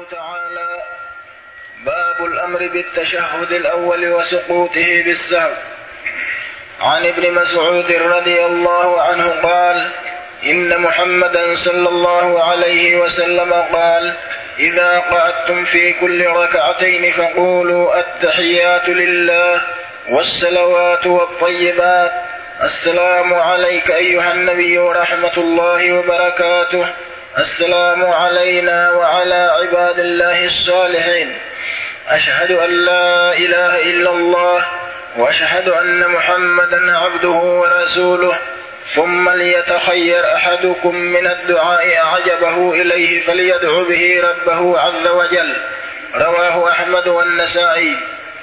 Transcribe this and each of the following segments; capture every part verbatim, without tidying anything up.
الله تعالى: باب الأمر بالتشهد الأول وسقوطه بالسهو. عن ابن مسعود رضي الله عنه قال: إن محمدا صلى الله عليه وسلم قال: إذا قعدتم في كل ركعتين فقولوا التحيات لله والصلوات والطيبات، السلام عليك أيها النبي ورحمة الله وبركاته، السلام علينا وعلى عباد الله الصالحين، أشهد أن لا إله إلا الله وأشهد أن محمدا عبده ورسوله، ثم ليتخير أحدكم من الدعاء أعجبه إليه فليدعو به ربه عز وجل. رواه أحمد والنسائي.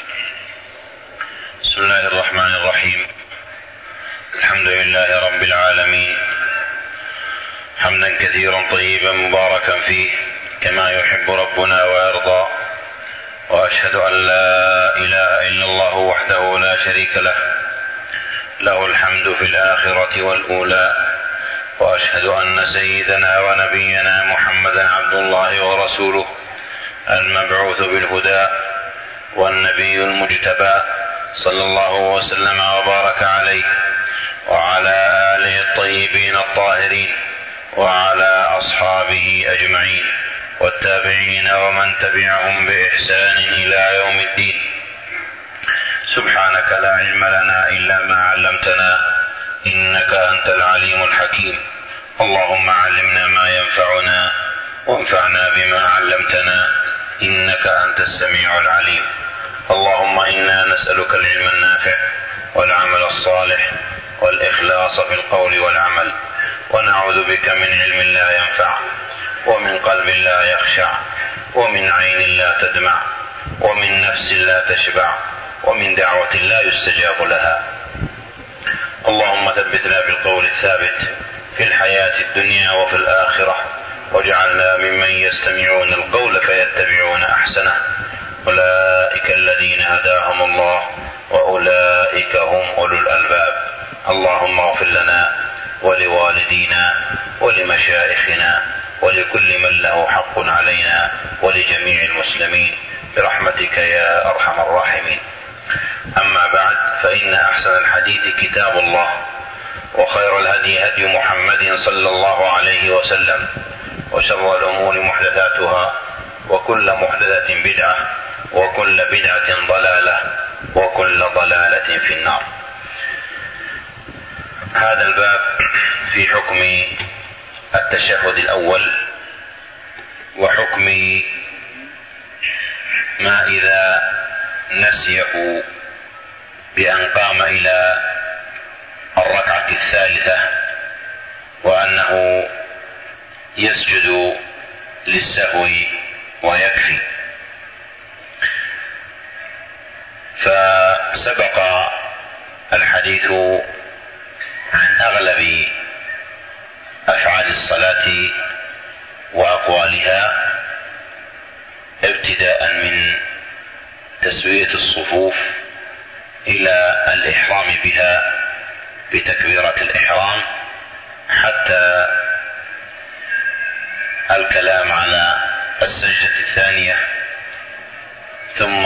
بسم الله الرحمن الرحيم. الحمد لله رب العالمين، حمدا كثيرا طيبا مباركا فيه كما يحب ربنا ويرضى، وأشهد أن لا إله إلا الله وحده لا شريك له، له الحمد في الآخرة والأولى، وأشهد أن سيدنا ونبينا محمدا عبد الله ورسوله المبعوث بالهدى والنبي المجتبى، صلى الله وسلم وبارك عليه وعلى آله الطيبين الطاهرين وعلى أصحابه أجمعين والتابعين ومن تبعهم بإحسان إلى يوم الدين. سبحانك لا علم لنا إلا ما علمتنا إنك أنت العليم الحكيم. اللهم علمنا ما ينفعنا وانفعنا بما علمتنا إنك أنت السميع العليم. اللهم إنا نسألك العلم النافع والعمل الصالح والإخلاص في القول والعمل، ونعوذ بك من علم لا ينفع ومن قلب لا يخشع ومن عين لا تدمع ومن نفس لا تشبع ومن دعوة لا يستجاب لها. اللهم ثبتنا بالقول الثابت في الحياة الدنيا وفي الآخرة، واجعلنا ممن يستمعون القول فيتبعون أحسنه. أولئك الذين هداهم الله وأولئك هم أولو الألباب. اللهم اغفر لنا ولوالدينا ولمشايخنا ولكل من له حق علينا ولجميع المسلمين برحمتك يا أرحم الراحمين. أما بعد، فإن أحسن الحديث كتاب الله، وخير الهدي هدي محمد صلى الله عليه وسلم، وشر الأمور محدثاتها، وكل محدثة بدعة، وكل بدعة ضلالة، وكل ضلالة في النار. هذا الباب في حكم التشهد الأول، وحكم ما إذا نسيه بأن قام إلى الركعة الثالثة وأنه يسجد للسهو ويكفي. فسبق الحديث عن أغلب أفعال الصلاة وأقوالها، ابتداء من تسوية الصفوف إلى الإحرام بها بتكبيرة الإحرام، حتى الكلام على السجدة الثانية، ثم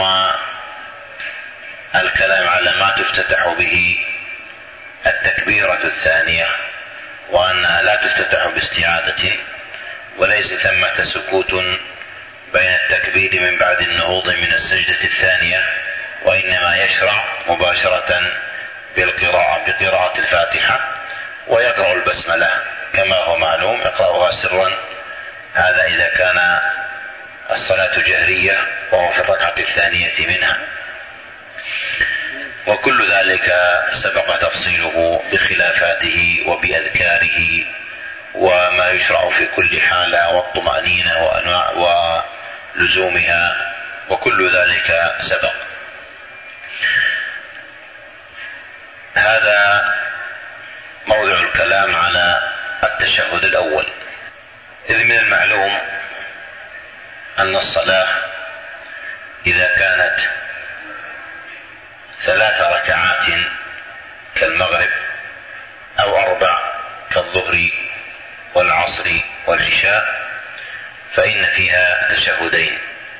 الكلام على ما تفتتح به التكبيرة الثانية، وأنها لا تفتتح باستعادة، وليس ثمة سكوت بين التكبير من بعد النهوض من السجدة الثانية، وإنما يشرع مباشرة بالقراءة بقراءة الفاتحة، ويقرأ البسملة كما هو معلوم، يقرأها سرا، هذا إذا كان الصلاة جهرية وهو في الركعة الثانية منها. وكل ذلك سبق تفصيله بخلافاته وبأذكاره وما يشرع في كل حالة والطمأنينة وأنواع ولزومها، وكل ذلك سبق. هذا موضع الكلام على التشهد الأول، إذ من المعلوم أن الصلاة إذا كانت ثلاث ركعات كالمغرب أو أربع كالظهر والعصر والعشاء، فإن فيها تشهدين: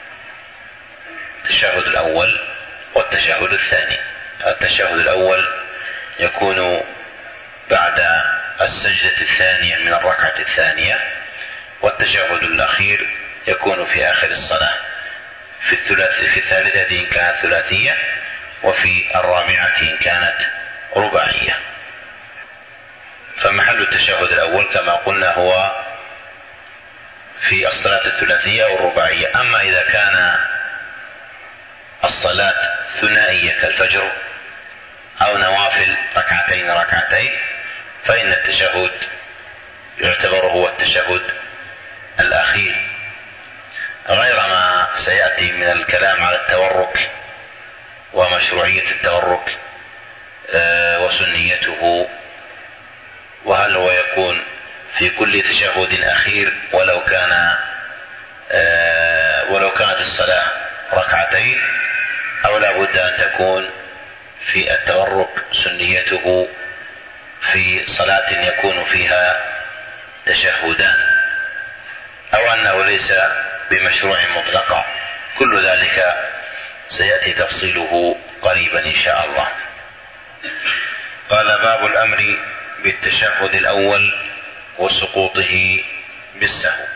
التشهد الأول والتشهد الثاني. التشهد الأول يكون بعد السجدة الثانية من الركعة الثانية، والتشهد الأخير يكون في آخر الصلاة في الثلاث في الثالثة إن كانت ثلاثية، وفي الرابعة إن كانت رباعية. فمحل التشهد الأول كما قلنا هو في الصلاة الثلاثية والرباعية. أما إذا كان الصلاة ثنائية كالفجر أو نوافل ركعتين ركعتين فإن التشهد يعتبر هو التشهد الأخير، غير ما سيأتي من الكلام على التورك ومشروعية التورك وسنيته، وهل هو يكون في كل تشهد أخير ولو كان ولو كانت الصلاة ركعتين، أو لا بد أن تكون في التورك سنيته في صلاة يكون فيها تشهدان، أو أنه ليس بمشروع مطلقا. كل ذلك سيأتي تفصيله قريبا إن شاء الله. قال: باب الأمر بالتشهد الأول وسقوطه بالسهو.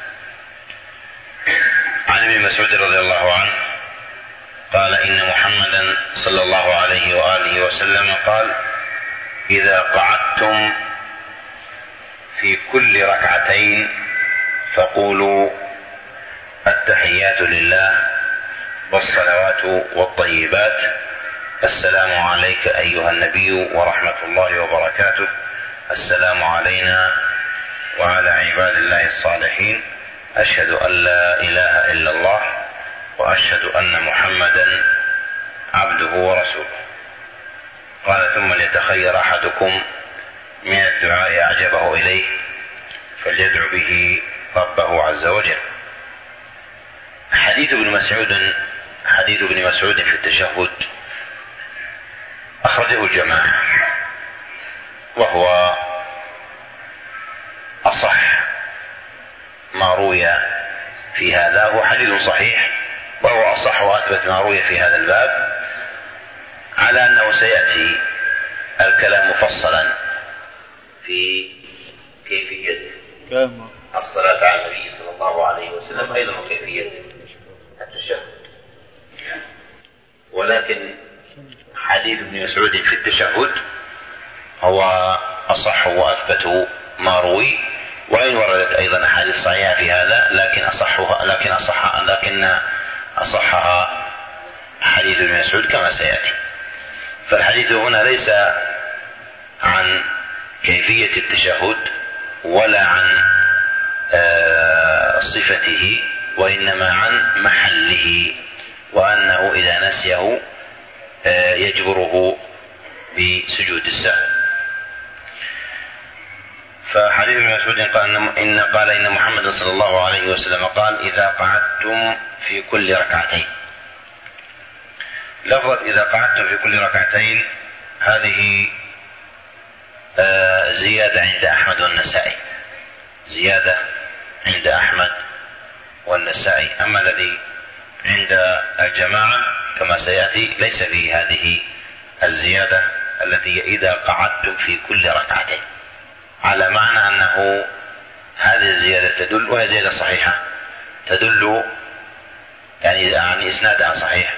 عن ابن مسعود رضي الله عنه قال: إن محمدا صلى الله عليه وآله وسلم قال: إذا قعدتم في كل ركعتين فقولوا التحيات لله والصلوات والطيبات، السلام عليك أيها النبي ورحمة الله وبركاته، السلام علينا وعلى عباد الله الصالحين، أشهد أن لا إله إلا الله وأشهد أن محمدا عبده ورسوله. قال: ثم ليتخير أحدكم من الدعاء أعجبه إليه فليدعو به ربه عز وجل. حديث ابن مسعود حديث ابن مسعود في التشهد أخرجه الجماعة، وهو أصح ما روي في هذا، هو حديث صحيح وهو أصح وأثبت ما روي في هذا الباب، على أنه سيأتي الكلام مفصلا في كيفية الصلاة على النبي صلى الله عليه وسلم أيضا وكيفية التشهد. ولكن حديث ابن مسعود في التشهد هو أصح وأثبت ما روي، وإن وردت أيضا أحاديث صحيحة في هذا، لكن أصحها لكن أصح لكن أصحها حديث ابن مسعود كما سيأتي. فالحديث هنا ليس عن كيفية التشهد ولا عن صفته، وإنما عن محله، وأنه إذا نسيه يجبره بسجود السهو. فحديث ابن مسعود قال إن قال إن محمد صلى الله عليه وسلم قال: إذا قعدتم في كل ركعتين. لفظة إذا قعدتم في كل ركعتين هذه زيادة عند أحمد والنسائي، زيادة عند أحمد والنسائي. أما الذي عند الجماعة كما سيأتي ليس فيه هذه الزيادة التي إذا قعدتم في كل ركعتين، على معنى أنه هذه الزيادة تدل، وهي زيادة صحيحة تدل يعني عن إسنادها صحيح،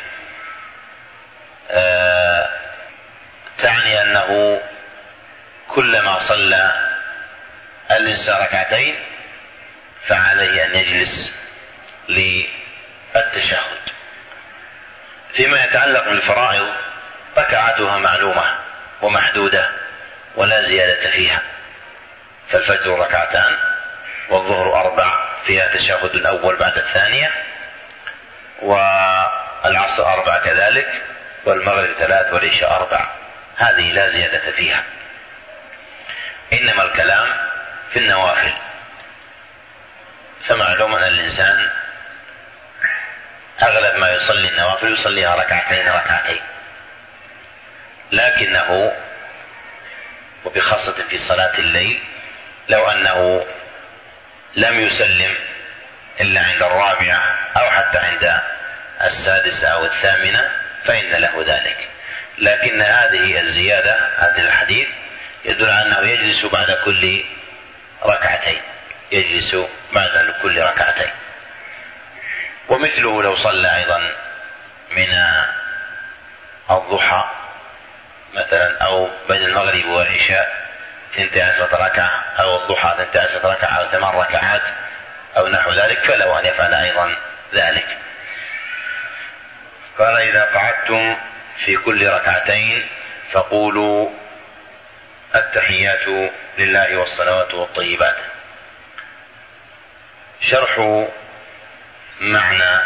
آه تعني أنه كلما صلى الإنسان ركعتين فعليه أن يجلس للتشهد. فيما يتعلق بالفرائض ركعاتها معلومة ومحدودة ولا زيادة فيها، فالفجر ركعتان والظهر أربع فيها تشهد الأول بعد الثانية، والعصر أربع كذلك، والمغرب ثلاث والعشاء أربع، هذه لا زيادة فيها. إنما الكلام في النوافل، فمعلوم أن الإنسان أغلب ما يصلي النوافل يصليها ركعتين ركعتين، لكنه وبخاصة في صلاة الليل لو أنه لم يسلم إلا عند الرابعة أو حتى عند السادسة أو الثامنة فإن له ذلك. لكن هذه الزيادة، هذا الحديث يدل على أنه يجلس بعد كل ركعتين، يجلس بعد كل ركعتين. ومثله لو صلى أيضا من الضحى مثلا أو بين المغرب والعشاء ثنتي عشرة ركعة أو الضحى ثنتي عشرة ركعة أو ثمان ركعات أو نحو ذلك فله أن يفعل أيضا ذلك. قال إذا قعدتم في كل ركعتين فقولوا التحيات لله والصلوات والطيبات. شرح معنى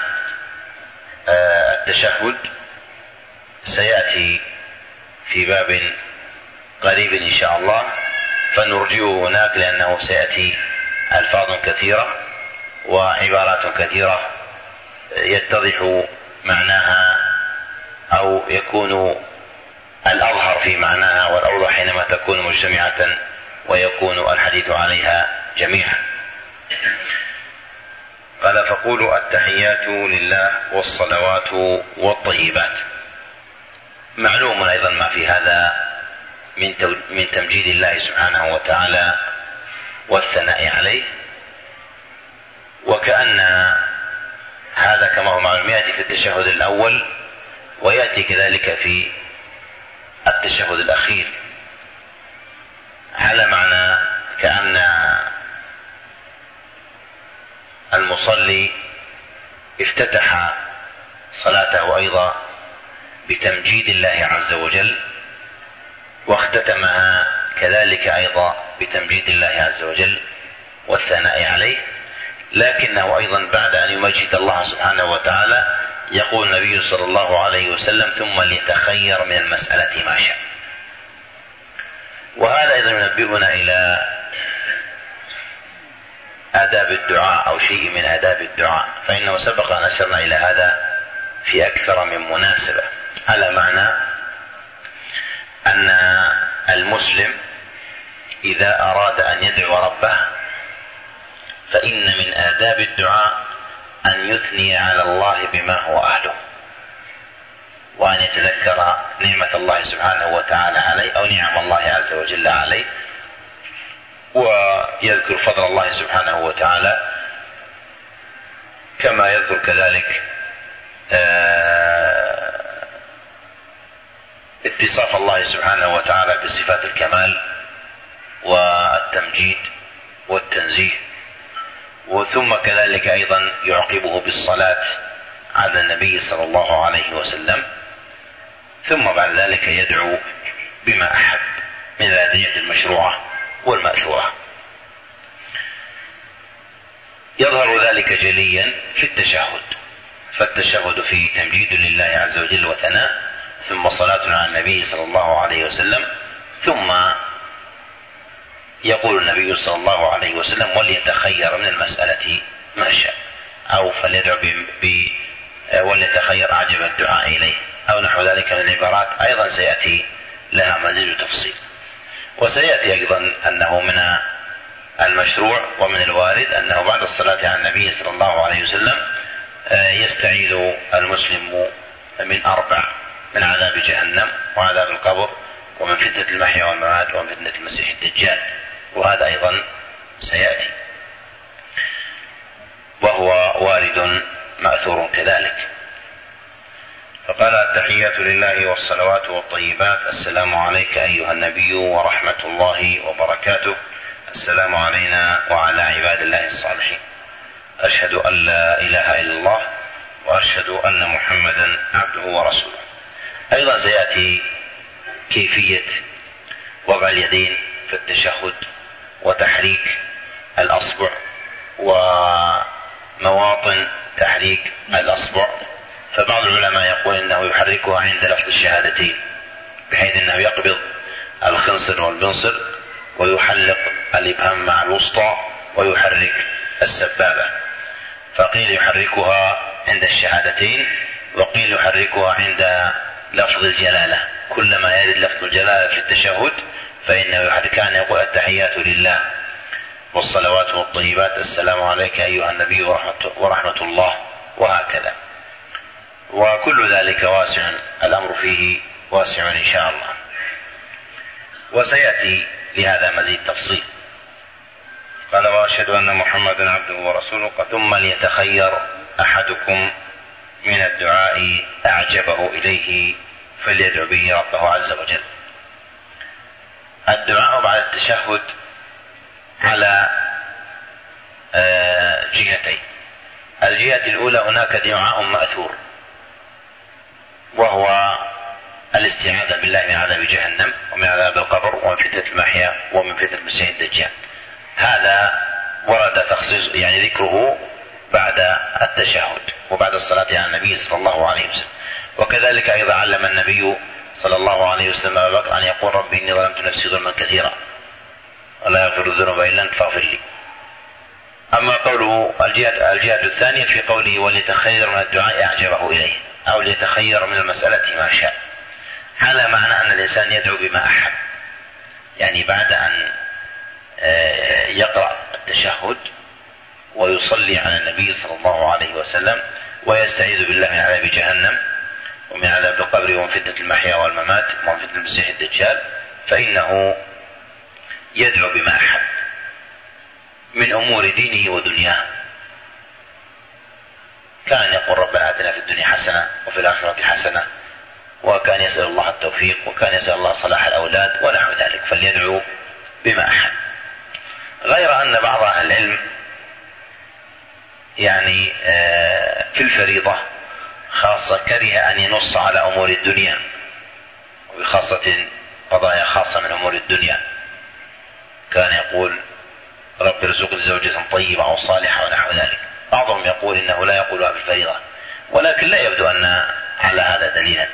التشهد سيأتي في باب قريب إن شاء الله، فنرجئه هناك لأنه سيأتي ألفاظ كثيرة وعبارات كثيرة يتضح معناها أو يكون الأظهر في معناها والأوضح حينما تكون مجتمعة ويكون الحديث عليها جميعا. قال فقولوا التحيات لله والصلوات والطيبات. معلوم أيضا ما في هذا من تمجيد الله سبحانه وتعالى والثناء عليه، وكأن هذا كما هو معلوم يأتي في التشهد الأول ويأتي كذلك في التشهد الأخير على معنى كأن المصلي افتتح صلاته أيضا بتمجيد الله عز وجل واختتمها كذلك أيضا بتمجيد الله عز وجل والثناء عليه، لكنه أيضا بعد أن يمجد الله سبحانه وتعالى يقول النبي صلى الله عليه وسلم ثم ليتخير من المسألة ما شاء. وهذا أيضا ينبئنا إلى آداب الدعاء أو شيء من آداب الدعاء، فإنه سبق أن أشرنا إلى هذا في أكثر من مناسبة، على معنى أن المسلم إذا أراد أن يدعو ربه فإن من آداب الدعاء أن يثني على الله بما هو أهله، وأن يتذكر نعمة الله سبحانه وتعالى عليه أو نعم الله عز وجل عليه، ويذكر فضل الله سبحانه وتعالى، كما يذكر كذلك اتصاف الله سبحانه وتعالى بصفات الكمال والتمجيد والتنزيه، وثم كذلك أيضا يعقبه بالصلاة على النبي صلى الله عليه وسلم، ثم بعد ذلك يدعو بما أحب من الأدعية المشروعة والمأثورة. يظهر ذلك جليا في التشهد، فالتشهد فيه تمجيد لله عز وجل وثناء، ثم صلاة على النبي صلى الله عليه وسلم، ثم يقول النبي صلى الله عليه وسلم وليتخير من المسألة ما شاء، أو فليدعو ب وليتخير أعجب الدعاء إليه أو نحو ذلك من العبارات، أيضا سيأتي لها مزيد تفصيل. وسيأتي أيضا أنه من المشروع ومن الوارد أنه بعد الصلاة على النبي صلى الله عليه وسلم يستعيذ المسلم من أربع: من عذاب جهنم وعذاب القبر ومن فتنة المحيا والممات ومن فتنة المسيح الدجال، وهذا أيضا سيأتي وهو وارد مأثور كذلك. فقال التحيات لله والصلوات والطيبات: السلام عليك أيها النبي ورحمة الله وبركاته، السلام علينا وعلى عباد الله الصالحين، أشهد أن لا إله إلا الله وأشهد أن محمدا عبده ورسوله. أيضا سيأتي كيفية وضع اليدين في التشهد وتحريك الأصبع ومواطن تحريك الأصبع، فبعض العلماء يقول إنه يحركها عند لفظ الشهادتين بحيث أنه يقبض الخنصر والبنصر ويحلق الإبهام مع الوسطى ويحرك السبابة، فقيل يحركها عند الشهادتين وقيل يحركها عند لفظ الجلالة، كلما يرد لفظ الجلالة في التشهد فإنه يحرك. كان يقول التحيات لله والصلوات والطيبات السلام عليك أيها النبي ورحمة الله، وهكذا. وكل ذلك واسع، الأمر فيه واسع إن شاء الله، وسيأتي لهذا مزيد تفصيل. قال: وأشهد أن محمدا عبده ورسوله. ثم ليتخير أحدكم من الدعاء أعجبه إليه فليدعو به ربه عز وجل. الدعاء بعد التشهد على جهتين. الجهة الأولى هناك دعاء مأثور، وهو الاستعاذة بالله من عذاب جهنم ومن عذاب القبر ومن فتنة المحيا ومن فتنة المسيح الدجال. هذا ورد تخصيص يعني ذكره بعد التشهد وبعد الصلاة على النبي صلى الله عليه وسلم. وكذلك أيضا علم النبي صلى الله عليه وسلم أبا بكر أن يقول: ربي إني ظلمت نفسي ظلما كثيرا ولا يغفر الذنوب إلا أنت فاغفر لي. أما قوله الجهة, الجهة الثانية في قوله: وليتخير من الدعاء أعجبه إليه، أو ليتخير من المسألة ما شاء، على معنى أن الإنسان يدعو بما أحب، يعني بعد أن يقرأ التشهد ويصلي على النبي صلى الله عليه وسلم ويستعيذ بالله من عذاب جهنم ومن عذاب القبر ومن فتنة المحيا والممات ومن فتنة المسيح الدجال، فإنه يدعو بما أحب من أمور دينه ودنياه. كان يقول: ربنا آتنا في الدنيا حسنة وفي الآخرة حسنة، وكان يسأل الله التوفيق، وكان يسأل الله صلاح الأولاد ونحو ذلك، فليدعو بما أحب. غير أن بعض أهل العلم يعني في الفريضة خاصة كره أن ينص على أمور الدنيا، وبخاصة قضايا خاصة من أمور الدنيا. كان يقول: رب ارزقني زوجة طيبة أو صالحة ونحو ذلك. بعضهم يقول إنه لا يقولها بالفريضة، ولكن لا يبدو أن على هذا دليلا،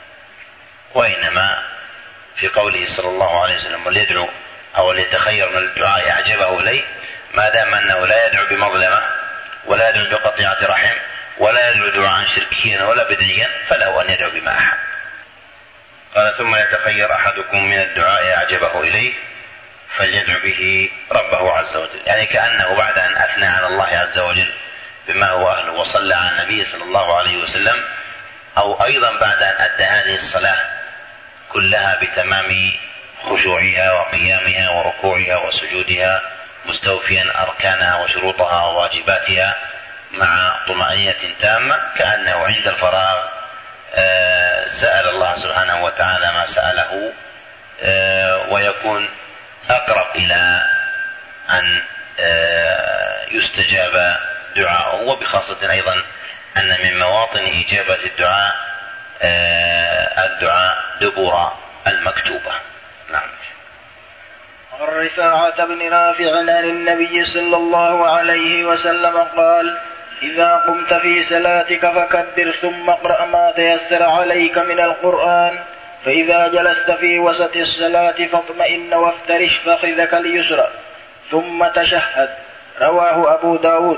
وإنما في قوله صلى الله عليه وسلم: وليدعو أو ليتخير من الدعاء أعجبه إليه، ما دام أنه لا يدعو بمظلمة ولا يدعو بقطيعة رحم ولا يدعو دعاء شركيا ولا بدعيا، فله أن يدعو بما أحب. قال: ثم يتخير أحدكم من الدعاء أعجبه إليه فليدعو به ربه عز وجل، يعني كأنه بعد أن أثنى على الله عز وجل بما هو أهله وصلى على النبي صلى الله عليه وسلم، أو أيضا بعد أن أدى هذه الصلاة كلها بتمام خشوعها وقيامها وركوعها وسجودها مستوفيا أركانها وشروطها وواجباتها مع طمأنينة تامة، كأنه عند الفراغ سأل الله سبحانه وتعالى ما سأله، ويكون أقرب إلى أن يستجاب دعاءه. وبخاصة أيضا أن من مواطن إجابة الدعاء الدعاء دبر المكتوبة. نعم. عن رفاعة بن رافع عن النبي صلى الله عليه وسلم قال: إذا قمت في صلاتك فكبر ثم اقرأ ما تيسر عليك من القرآن، فإذا جلست في وسط الصلاة فاطمئن وافترش فخذك اليسرى ثم تشهد. رواه أبو داود.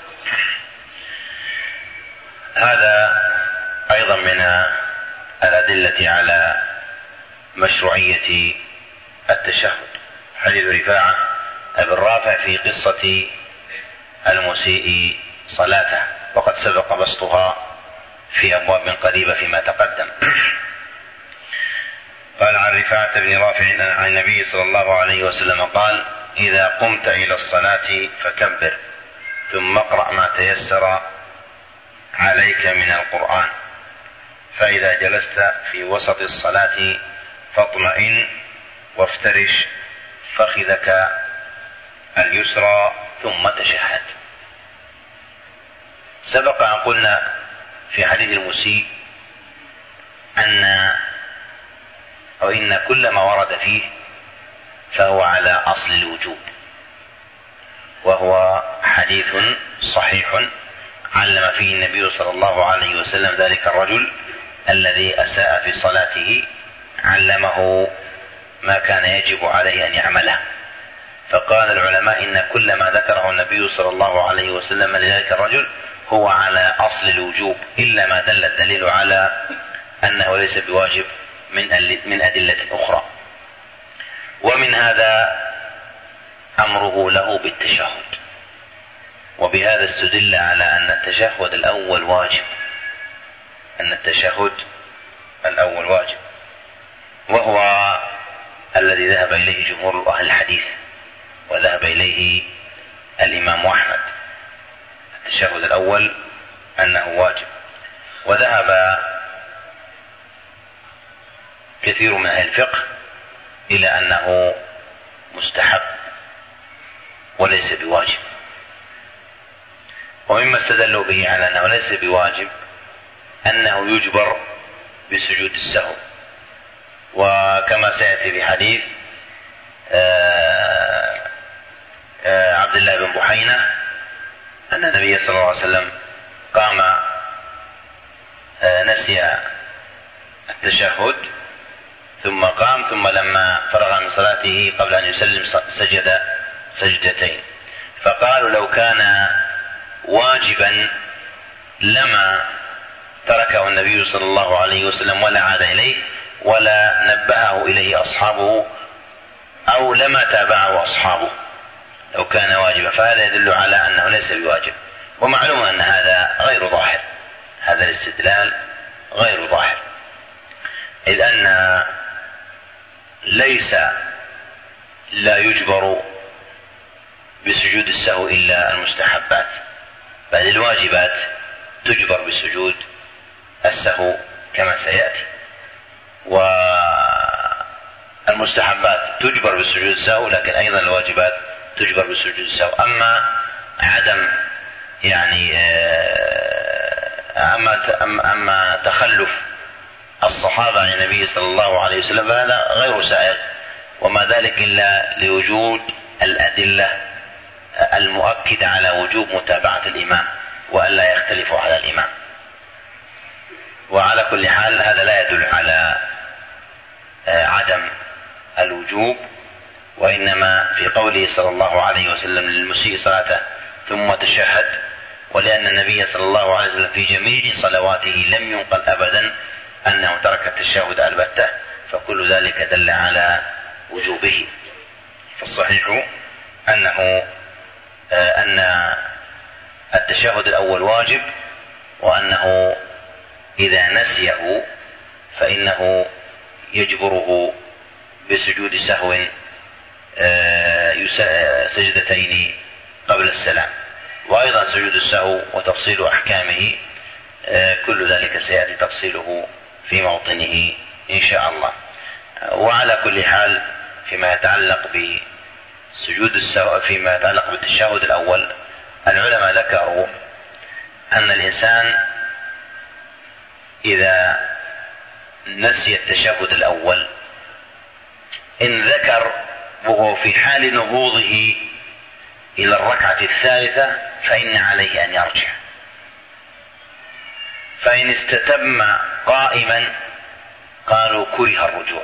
هذا أيضا من الأدلة على مشروعية التشهد، حديث رفاعة بن رافع في قصة المسيء صلاته، وقد سبق بسطها في أبواب قريبة فيما تقدم. قال: عن رفاعة بن رافع عن النبي صلى الله عليه وسلم قال: إذا قمت إلى الصلاة فكبر ثم اقرأ ما تيسر عليك من القرآن، فإذا جلست في وسط الصلاة فاطمئن وافترش فخذك اليسرى ثم تشهد. سبق أن قلنا في حديث المسيء أن أو إن كل ما ورد فيه فهو على أصل الوجوب، وهو حديث صحيح علم فيه النبي صلى الله عليه وسلم ذلك الرجل الذي أساء في صلاته، علمه ما كان يجب عليه أن يعمله. فقال العلماء إن كل ما ذكره النبي صلى الله عليه وسلم لذلك الرجل هو على أصل الوجوب، إلا ما دل الدليل على أنه ليس بواجب من من أدلة أخرى. ومن هذا أمره له بالتشهد. وبهذا استدل على أن التشهد الأول واجب، أن التشهد الأول واجب، وهو الذي ذهب إليه جمهور أهل الحديث، وذهب إليه الإمام أحمد، التشهد الأول أنه واجب. وذهب كثير من أهل الفقه إلى أنه مستحب وليس بواجب. ومما استدلوا به على أنه ليس بواجب أنه يجبر بسجود السهو، وكما سيأتي في حديث عبد الله بن بحينة أن النبي صلى الله عليه وسلم قام نسي التشهد ثم قام، ثم لما فرغ من صلاته قبل أن يسلم سجد سجدتين، فقالوا لو كان واجبا لما تركه النبي صلى الله عليه وسلم ولا عاد إليه ولا نبهه إليه أصحابه أو لما تابعه أصحابه لو كان واجبا، فهذا يدل على أنه ليس بواجب. ومعلوم أن هذا غير ظاهر، هذا الاستدلال غير ظاهر، إذ أن ليس لا يجبر بسجود السهو إلا المستحبات، بل الواجبات تجبر بسجود السهو كما سيأتي، والمستحبات تجبر بسجود السهو، لكن أيضا الواجبات تجبر بسجود السهو. أما عدم يعني أما أما تخلف الصحابة عن النبي صلى الله عليه وسلم فهذا غير سائغ، وما ذلك إلا لوجود الأدلة المؤكدة على وجوب متابعة الإمام وألا يختلفوا على الإمام. وعلى كل حال هذا لا يدل على عدم الوجوب، وإنما في قوله صلى الله عليه وسلم للمسيء صلاته ثم تشهد، ولأن النبي صلى الله عليه وسلم في جميع صلواته لم ينقل أبدا أنه ترك التشهد البتة، فكل ذلك دل على وجوبه. فالصحيح أنه أن التشهد الأول واجب، وأنه إذا نسيه فإنه يجبره بسجود سهو سجدتين قبل السلام. وأيضا سجود السهو وتفصيل أحكامه كل ذلك سيأتي تفصيله في موطنه إن شاء الله. وعلى كل حال فيما يتعلق بسجود السهو، فيما يتعلق بالتشهد الأول، العلماء ذكروا أن الإنسان إذا نسي التشهد الأول إن ذكر وهو في حال نهوضه إلى الركعة الثالثة فإن عليه أن يرجع، فإن استتم قائما قالوا كره الرجوع،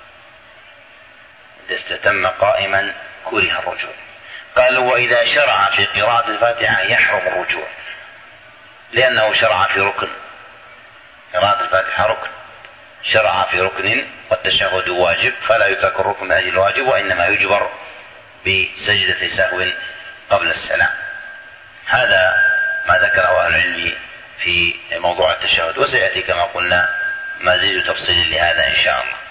إذا استتم قائما كره الرجوع. قالوا وإذا شرع في قراءة الفاتحة يحرم الرجوع، لأنه شرع في ركن، قراءة الفاتحة ركن، شرع في ركن والتشهد واجب، فلا يترك الركن من أجل الواجب، وإنما يجبر بسجدة سهو قبل السلام. هذا ما ذكره أهل العلم في موضوع التشهد، وسيأتي كما قلنا مزيد تفصيل لهذا إن شاء الله.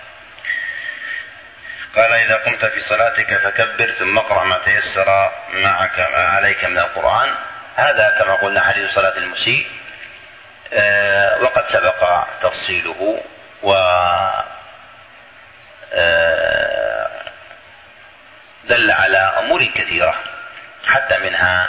قال إذا قمت في صلاتك فكبر ثم اقرأ ما تيسر معك عليك من القرآن. هذا كما قلنا حديث صلاة المسيء، وقد سبق تفصيله، ودل على أمور كثيرة، حتى منها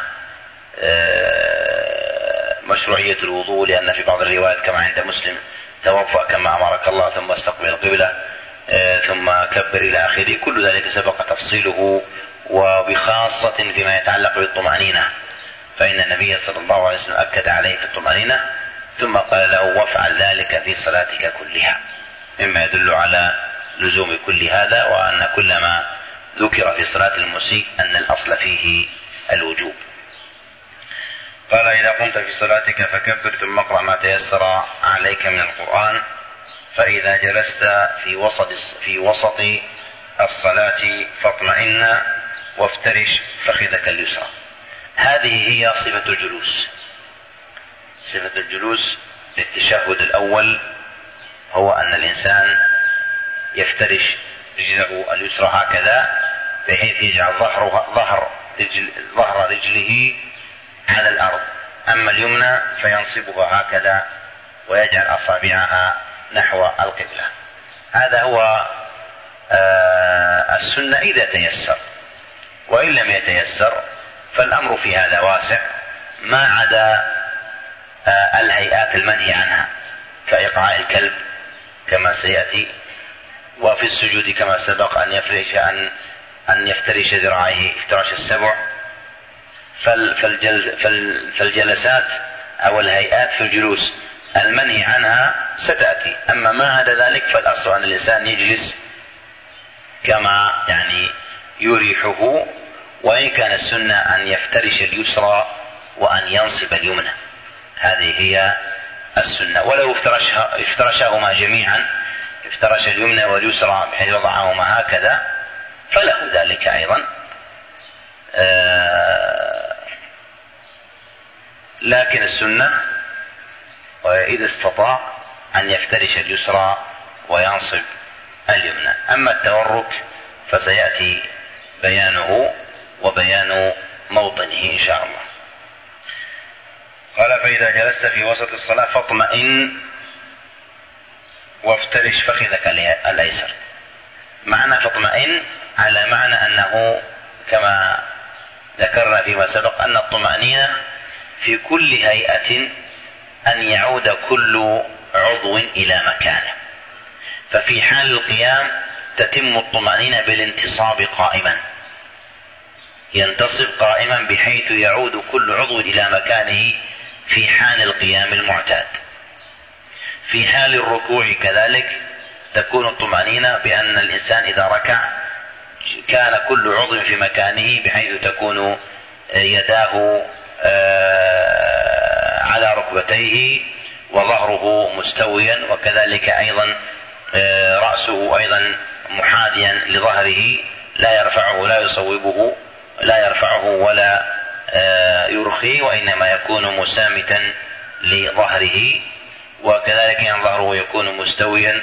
مشروعية الوضوء، لأن في بعض الروايات كما عند مسلم توضأ كما أمرك الله ثم استقبل القبلة ثم كبر إلى آخره. كل ذلك سبق تفصيله، وبخاصة فيما يتعلق بالطمأنينة، فإن النبي صلى الله عليه وسلم أكد عليه في الطمأنينة ثم قال له وافعل ذلك في صلاتك كلها، مما يدل على لزوم كل هذا، وأن كل ما ذكر في صلاة المسيء أن الأصل فيه الوجوب. قال إذا قمت في صلاتك فكبر ثم اقرأ ما تيسر عليك من القرآن، فإذا جلست في وسط في وسط الصلاة فاطمئن وافترش فخذك اليسرى. هذه هي صفة الجلوس. صفة الجلوس للتشهد الأول هو أن الإنسان يفترش رجله اليسرى هكذا بحيث يجعل ظهره ظهر رجل ظهر رجله على الأرض، أما اليمنى فينصبها هكذا ويجعل أصابعها نحو القبلة. هذا هو السنة إذا تيسر، وإن لم يتيسر فالأمر في هذا واسع، ما عدا الهيئات المنهي عنها كإيقاع الكلب كما سيأتي، وفي السجود كما سبق أن يفرش أن أن يفترش ذراعيه افتراش السبع. فالجلسات أو الهيئات في الجلوس المنهي عنها ستأتي، أما ما عدا ذلك فالأصل أن الإنسان يجلس كما يعني يريحه، وإن كان السنة أن يفترش اليسرى وأن ينصب اليمنى، هذه هي السنة. ولو افترشهما جميعا، افترش اليمنى واليسرى بحيث وضعهما هكذا فله ذلك أيضا، آه لكن السنة وإذا استطاع أن يفترش اليسرى وينصب اليمنى. أما التورك فسيأتي بيانه وبيان موطنه إن شاء الله. قال: فإذا جلست في وسط الصلاة فاطمئن وافترش فخذك الأيسر. معنى فاطمئن على معنى أنه كما ذكرنا فيما سبق أن الطمأنينة في كل هيئة أن يعود كل عضو إلى مكانه، ففي حال القيام تتم الطمأنينة بالانتصاب قائما، ينتصب قائما بحيث يعود كل عضو إلى مكانه في حال القيام المعتاد. في حال الركوع كذلك تكون الطمأنينة بأن الإنسان إذا ركع كان كل عضو في مكانه بحيث تكون يداه على ركبتيه وظهره مستويا، وكذلك أيضا رأسه أيضا محاذيا لظهره، لا يرفعه لا يصوبه لا يرفعه ولا يرخي، وإنما يكون مسامتا لظهره، وكذلك ظهره يكون مستويا،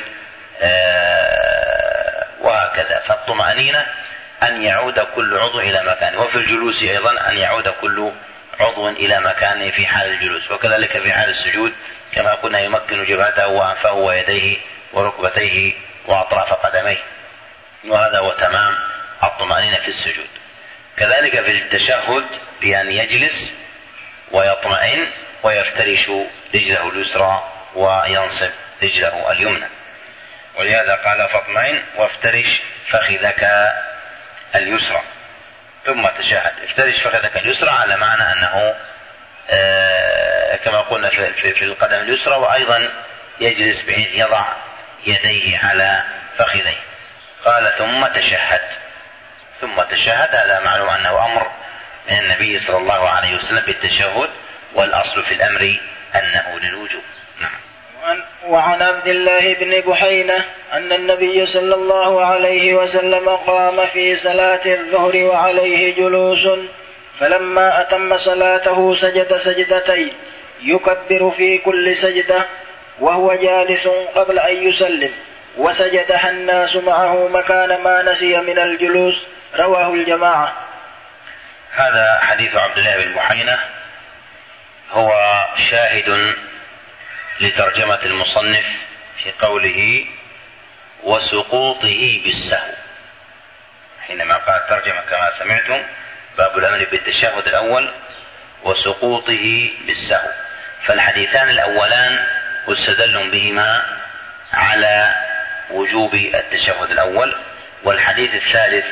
وهكذا. فالطمأنينة أن يعود كل عضو إلى مكانه، وفي الجلوس أيضا أن يعود كل عضو إلى مكانه في حال الجلوس، وكذلك في حال السجود كما قلنا يمكن جبهته وأنفه ويديه وركبتيه وأطراف قدميه، وهذا هو تمام الطمأنينة في السجود. كذلك في التشهد بأن يجلس ويطمئن ويفترش رجله اليسرى وينصب رجله اليمنى، ولهذا قال: فاطمئن وافترش فخذك اليسرى. ثم تشهد. افترش فخذك اليسرى على معنى أنه آه كما قلنا في, في القدم اليسرى، وأيضا يجلس بحيث يضع يديه على فخذيه. قال: ثم تشهد. ثم تشهد، هذا معلوم أنه أمر من النبي صلى الله عليه وسلم بالتشهد، والأصل في الأمر أنه للوجوب. نعم. وعن عبد الله بن بحينة أن النبي صلى الله عليه وسلم قام في صلاة الظهر وعليه جلوس، فلما أتم صلاته سجد سجدتين يكبر في كل سجدة وهو جالس قبل أن يسلم، وسجدها الناس معه مكان ما نسي من الجلوس. رواه الجماعة. هذا حديث عبد الله بن بحينة هو شاهد لترجمة المصنف في قوله وسقوطه بالسهو، حينما قال ترجمة كما سمعتم باب الأمر بالتشهد الأول وسقوطه بالسهو، فالحديثان الأولان مستدل بهما على وجوب التشهد الأول، والحديث الثالث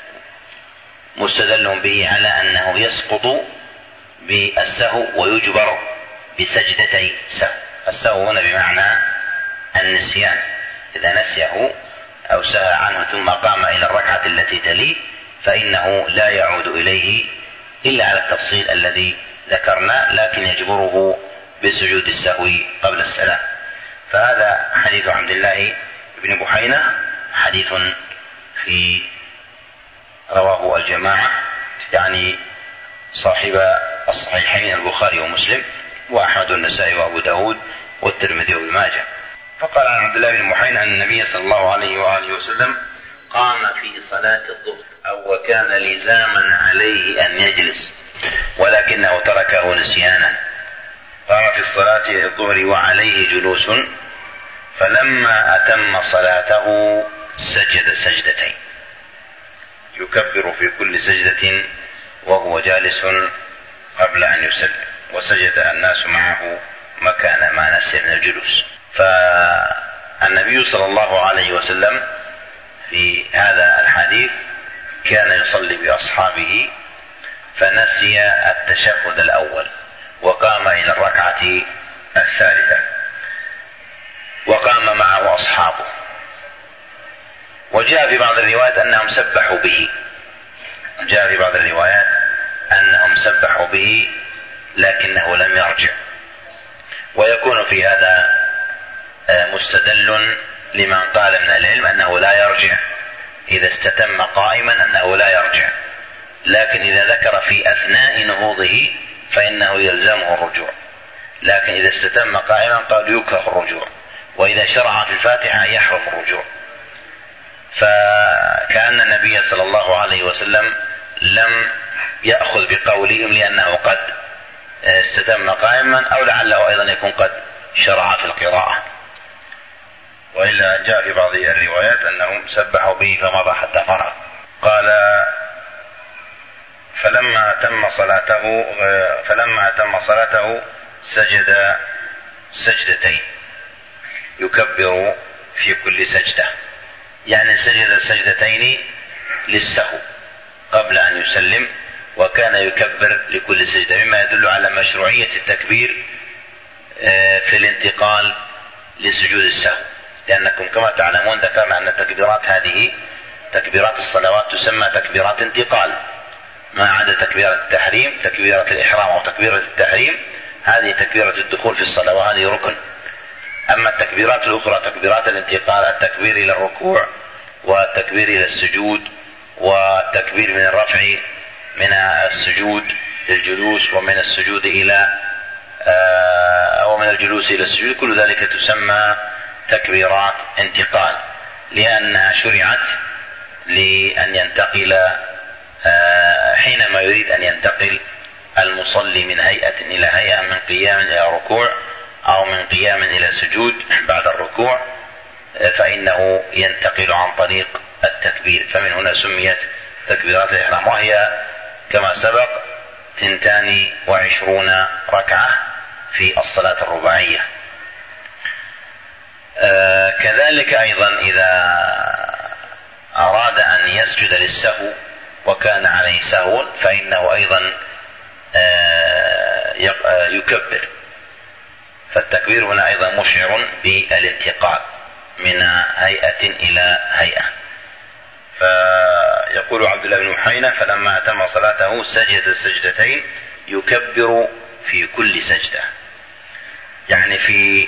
مستدل به على أنه يسقط بالسهو ويجبر بسجدتي سهو. السهو هنا بمعنى النسيان، إذا نسيه أو سهى عنه ثم قام إلى الركعة التي تليه فإنه لا يعود إليه إلا على التفصيل الذي ذكرنا، لكن يجبره بسجود السهو قبل السلام. فهذا حديث عبد الله بن بحينة حديث في رواه الجماعة، يعني صاحب الصحيحين البخاري ومسلم وأحمد والنسائي وأبو داود والترمذي وابن ماجه. فقال عن عبد الله بن محين أن النبي صلى الله عليه وآله وسلم قام في صلاة الظهر أو وكان لزاما عليه أن يجلس ولكنه تركه نسيانا. قام في صلاة الظهر وعليه جلوس، فلما أتم صلاته سجد سجدتين يكبر في كل سجدة وهو جالس قبل أن يسلم، وسجد الناس معه مكان ما نسي من الجلوس. فالنبي صلى الله عليه وسلم في هذا الحديث كان يصلي بأصحابه فنسي التشهد الأول وقام إلى الركعة الثالثة وقام معه أصحابه. وجاء في بعض الروايات أنهم سبحوا به جاء في بعض الروايات أنهم سبحوا به لكنه لم يرجع. ويكون في هذا مستدل لمن قال من العلم أنه لا يرجع إذا استتم قائما، أنه لا يرجع، لكن إذا ذكر في أثناء نهوضه فإنه يلزمه الرجوع، لكن إذا استتم قائما قال يكره الرجوع، وإذا شرع في الفاتحة يحرم الرجوع. فكأن النبي صلى الله عليه وسلم لم يأخذ بقولهم لأنه قد استتم قائما، أو لعله أيضا يكون قد شرع في القراءة، وإلا جاء في بعض الروايات أنهم سبحوا به فمضى حتى فرغ. قال فلما أتم صلاته فلما أتم صلاته سجد سجدتين يكبر في كل سجدة، يعني سجد سجدتين للسهو قبل أن يسلم، وكان يكبر لكل سجدة، مما يدل على مشروعية التكبير في الانتقال لسجود السهو، لأنكم كما تعلمون ذكرنا أن التكبيرات هذه تكبيرات الصلوات تسمى تكبيرات انتقال، ما عدا تكبيرة التحريم، تكبيرة الإحرام أو تكبيرة التحريم هذه تكبيرة الدخول في الصلاة وهذه ركن. أما التكبيرات الأخرى تكبيرات الانتقال، التكبير إلى الركوع والتكبير إلى السجود والتكبير من الرفع من السجود للجلوس ومن السجود إلى أو من الجلوس إلى السجود، كل ذلك تسمى تكبيرات انتقال، لأنها شرعت لأن ينتقل حينما يريد أن ينتقل المصلي من هيئة إلى هيئة، من قيام إلى ركوع أو من قيام إلى سجود بعد الركوع، فإنه ينتقل عن طريق التكبير. فمن هنا سميت تكبيرات الإحرام، وهي كما سبق اثنتان وعشرون ركعة في الصلاة الرباعية. آه كذلك أيضا إذا أراد أن يسجد للسهو وكان عليه سهو فإنه أيضا آه يكبر، فالتكبير هنا أيضا مشعر بالانتقال من هيئة إلى هيئة. فيقول عبد الله بن محينة فلما أتم صلاته سجد سجدتين يكبر في كل سجدة، يعني في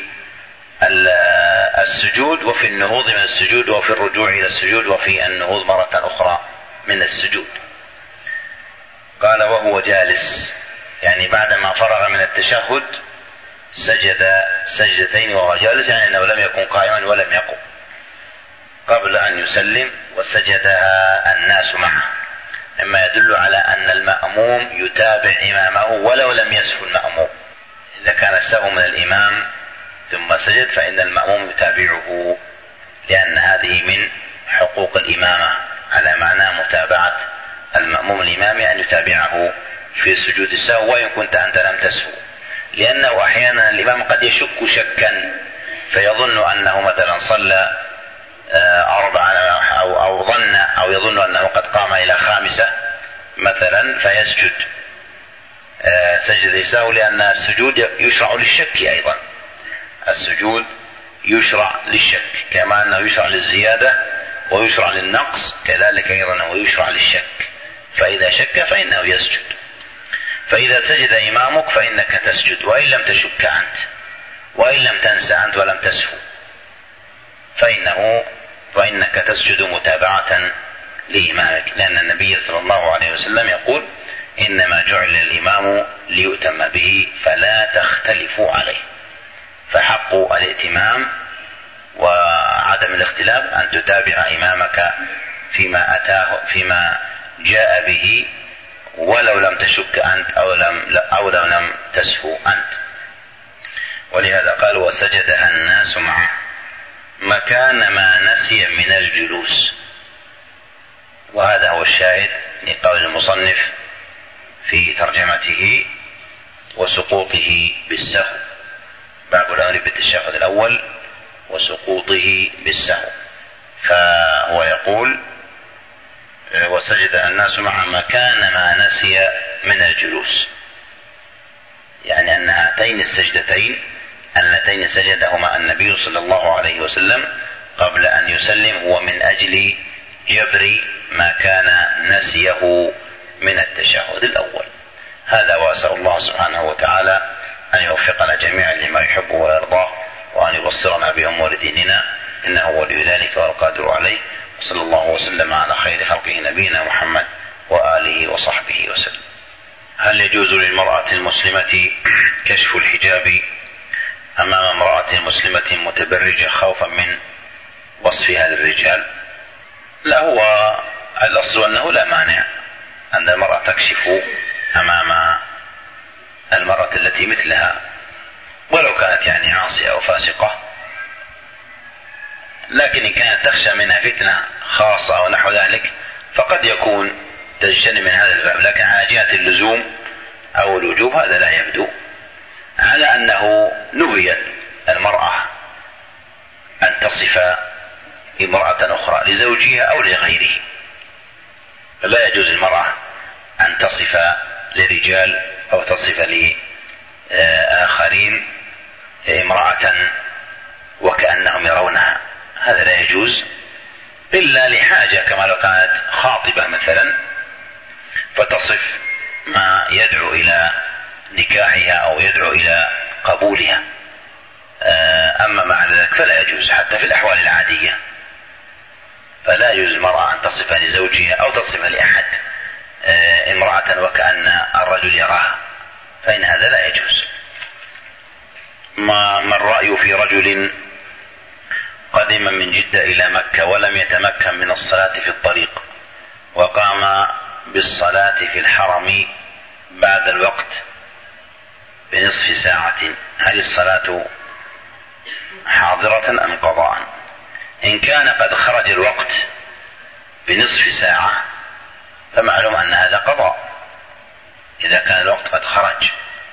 السجود وفي النهوض من السجود وفي الرجوع إلى السجود وفي النهوض مرة أخرى من السجود. قال وهو جالس، يعني بعدما فرغ من التشهد سجد سجدتين وهو جالس، يعني أنه لم يكن قائما ولم يقم قبل أن يسلم، وسجدها الناس معه، مما يدل على أن المأموم يتابع إمامه ولو لم يسهو المأموم. إذا كان السهو من الإمام ثم سجد فإن المأموم يتابعه، لأن هذه من حقوق الإمامة، على معنى متابعة المأموم الإمام أن يتابعه في سجود السهو وإن كنت أنت لم تسهو، لأنه أحيانا الإمام قد يشك شكا فيظن أنه مثلا صلى أربعة أو, أو ظن أو يظن أنه قد قام إلى خامسة مثلا فيسجد سجد السهو، لأن السجود يشرع للشك أيضا، السجود يشرع للشك كما أنه يشرع للزيادة ويشرع للنقص، كذلك أيضا هو يشرع للشك، فإذا شك فإنه يسجد. فإذا سجد إمامك فإنك تسجد وإن لم تشك أنت، وإن لم تنسى أنت ولم تسهو فإنه فإنك تسجد متابعة لإمامك، لأن النبي صلى الله عليه وسلم يقول إنما جعل الإمام ليؤتم به فلا تختلفوا عليه. فحق الائتمام وعدم الاختلاف أن تتابع إمامك فيما أتاه فيما جاء به ولو لم تشك أنت أو لم, أو لو لم تسهو أنت. ولهذا قال وسجدها الناس معه مكان ما نسي من الجلوس. وهذا هو الشاهد لقول المصنف في ترجمته وسقوطه بالسهو، باب الأمر بالتشهد الأول وسقوطه بالسهو. فهو يقول وسجد الناس مع مكان ما نسي من الجلوس، يعني أن هاتين السجدتين اللتين سجدهما النبي صلى الله عليه وسلم قبل أن يسلم هو من أجل جبر ما كان نسيه من التشهد الأول. هذا وأسأل الله سبحانه وتعالى أن يوفقنا جميعا لما يحبه ويرضاه وأن يبصرنا بأمور ديننا إنه ولي ذلك والقادر عليه. صلى الله وسلم على خير خلقه نبينا محمد وآله وصحبه وسلم. هل يجوز للمرأة المسلمة كشف الحجاب أمام امرأة مسلمة متبرجة خوفا من وصفها للرجال؟ لا، هو الأصل أنه لا مانع أن المرأة تكشف أمام المرأة التي مثلها ولو كانت يعني عاصية أو فاسقة، لكن إن كانت تخشى منها فتنة خاصة أو نحو ذلك فقد يكون تجتنب من هذا الباب، لكن على جهة اللزوم أو الوجوب هذا لا يبدو، على أنه نهيت المرأة أن تصف امرأة أخرى لزوجها أو لغيره. لا يجوز المرأة أن تصف لرجال أو تصف لآخرين امرأة وكأنهم يرونها، هذا لا يجوز إلا لحاجة، كما لو كانت خاطبة مثلا فتصف ما يدعو إلى نكاحها أو يدعو إلى قبولها. أما مع ذلك فلا يجوز حتى في الأحوال العادية، فلا يجوز المرأة أن تصف لزوجها أو تصف لأحد امرأة وكأن الرجل يراها، فإن هذا لا يجوز. ما ما الرأي في رجل قدم من جدة إلى مكة ولم يتمكن من الصلاة في الطريق وقام بالصلاة في الحرم بعد الوقت بنصف ساعة، هل الصلاة حاضرة أم قضاء؟ إن كان قد خرج الوقت بنصف ساعة فمعلوم أن هذا قضاء، إذا كان الوقت قد خرج،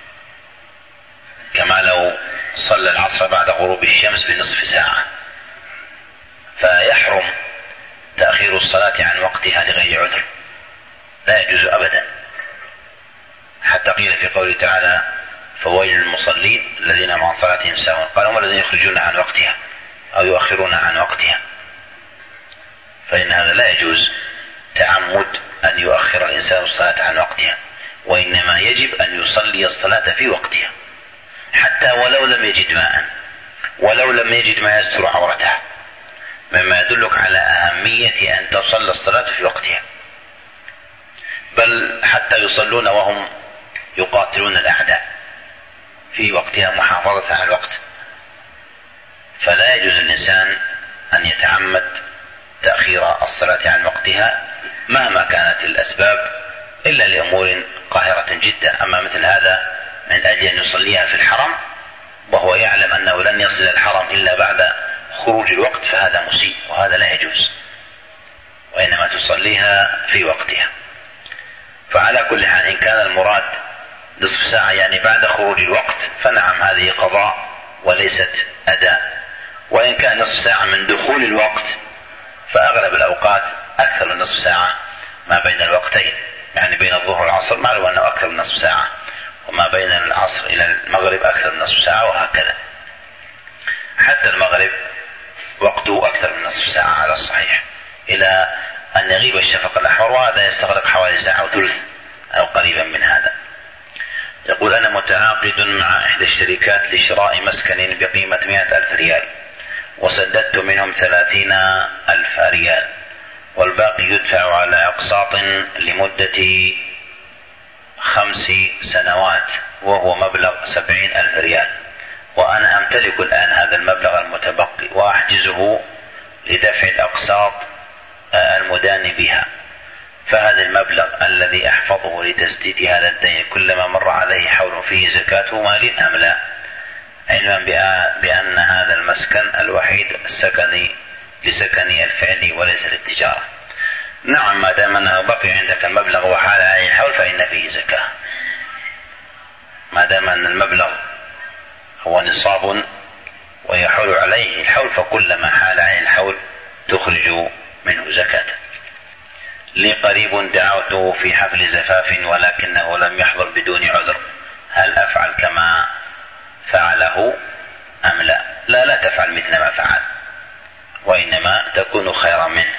كما لو صلى العصر بعد غروب الشمس بنصف ساعة فيحرم تأخير الصلاة عن وقتها لغير عذر، لا يجوز أبدا. حتى قيل في قوله تعالى فويل للمصلين الذين هم عن صلاتهم ساهون، قال هم الذين يخرجون عن وقتها أو يؤخرون عن وقتها، فإن هذا لا يجوز تعمد أن يؤخر الإنسان الصلاة عن وقتها، وإنما يجب أن يصلي الصلاة في وقتها حتى ولو لم يجد ماء ولو لم يجد ما يستر عورته، مما يدلك على أهمية أن تصلي الصلاة في وقتها، بل حتى يصلون وهم يقاتلون الأعداء في وقتها محافظة على الوقت. فلا يجوز للإنسان أن يتعمد تأخير الصلاة عن وقتها مهما كانت الأسباب إلا لأمور قاهرة جدا. أما مثل هذا من أجل أن يصليها في الحرم وهو يعلم أنه لن يصل الحرم إلا بعد خروج الوقت فهذا مسيء، وهذا لا يجوز، وإنما تصليها في وقتها. فعلى كل حال إن كان المراد نصف ساعة يعني بعد خروج الوقت فنعم هذه قضاء وليست أداء، وإن كان نصف ساعة من دخول الوقت فأغلب الأوقات أكثر من نصف ساعة ما بين الوقتين، يعني بين الظهر والعصر معلوم أنه أكثر من نصف ساعة، وما بين العصر إلى المغرب أكثر من نصف ساعة، وهكذا حتى المغرب وقته أكثر من نصف ساعة على الصحيح إلى أن يغيب الشفق الأحمر، وهذا يستغرق حوالي ساعة وثلث أو قريبا من هذا. يقول أنا متعاقد مع إحدى الشركات لشراء مسكن بقيمة مئة ألف ريال وسددت منهم ثلاثين ألف ريال والباقي يدفع على أقساط لمدة خمس سنوات، وهو مبلغ سبعين ألف ريال. وأنا أمتلك الآن هذا المبلغ المتبقي وأحجزه لدفع الأقساط المدان بها، فهذا المبلغ الذي أحفظه لتسديد هذا الدين كلما مر عليه حول فيه زكاة مال أم لا، علما بأن هذا المسكن الوحيد السكني لسكني الفعلي وليس للتجارة. نعم، ما دام أنه بقي عندك المبلغ وحال عليه الحول فإن فيه زكاة، ما دام أن المبلغ هو نصاب ويحول عليه الحول فكلما حال عليه الحول تخرج منه زكاة. لي قريب دعوته في حفل زفاف ولكنه لم يحضر بدون عذر، هل أفعل كما فعله أم لا؟ لا لا تفعل مثل ما فعل، وإنما تكون خيرا منه.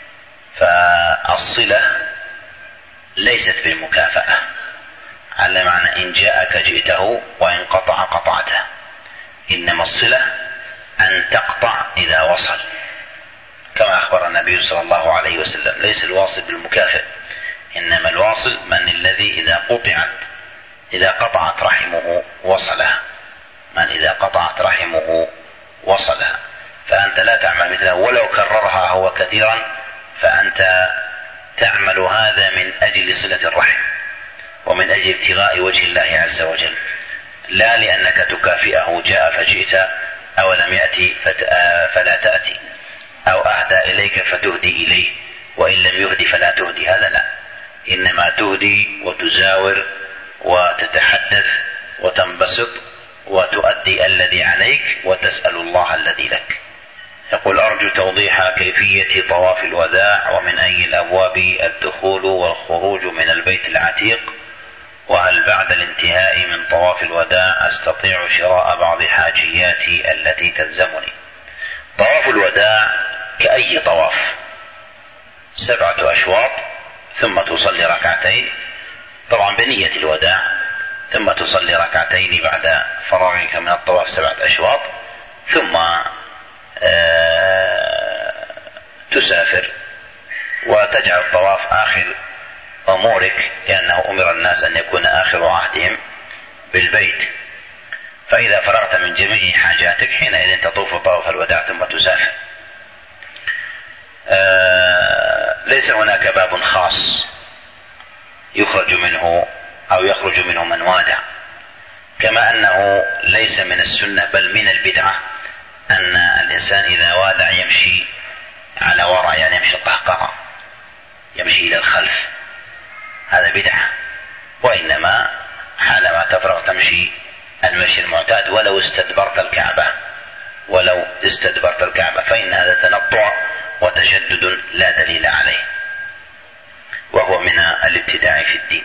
فالصلة ليست بالمكافأة، على معنى إن جاءك جئته وإن قطع قطعته، إنما الصلة أن تقطع إذا وصل، كما أخبر النبي صلى الله عليه وسلم: ليس الواصل بالمكافئ، إنما الواصل من الذي إذا قطعت إذا قطعت رحمه وصلها، من إذا قطعت رحمه وصلها. فأنت لا تعمل مثله، ولو كررها هو كثيرا فأنت تعمل هذا من أجل صلة الرحم ومن أجل ابتغاء وجه الله عز وجل، لا لأنك تكافئه جاء فجئت أو لم يأتي فلا تأتي، أو أهدى إليك فتهدي إليه وإن لم يهدي فلا تهدي، هذا لا، إنما تهدي وتزاور وتتحدث وتنبسط وتؤدي الذي عليك وتسأل الله الذي لك. يقول: أرجو توضيح كيفية طواف الوداع، ومن أي الأبواب الدخول والخروج من البيت العتيق، وهل بعد الانتهاء من طواف الوداع أستطيع شراء بعض حاجياتي التي تلزمني؟ طواف الوداع كأي طواف، سبعة أشواط ثم تصلي ركعتين، طبعا بنية الوداع، ثم تصلي ركعتين بعد فراغك من الطواف سبعة أشواط، ثم آه تسافر وتجعل الطواف آخر أمورك، لأنه أمر الناس أن يكون آخر عهدهم بالبيت. فإذا فرغت من جميع حاجاتك حينئذ تطوف طواف الوداع ثم تسافر. آه ليس هناك باب خاص يخرج منه أو يخرج منه من وادع، كما أنه ليس من السنة بل من البدعة أن الإنسان إذا وادع يمشي على وراء، يعني يمشي القهقرة، يمشي إلى الخلف، هذا بدعة. وإنما حالما تفرغ تمشي المشي المعتاد، ولو استدبرت الكعبة ولو استدبرت الكعبة فإن هذا تنطع وتشدد لا دليل عليه، وهو من الابتداع في الدين.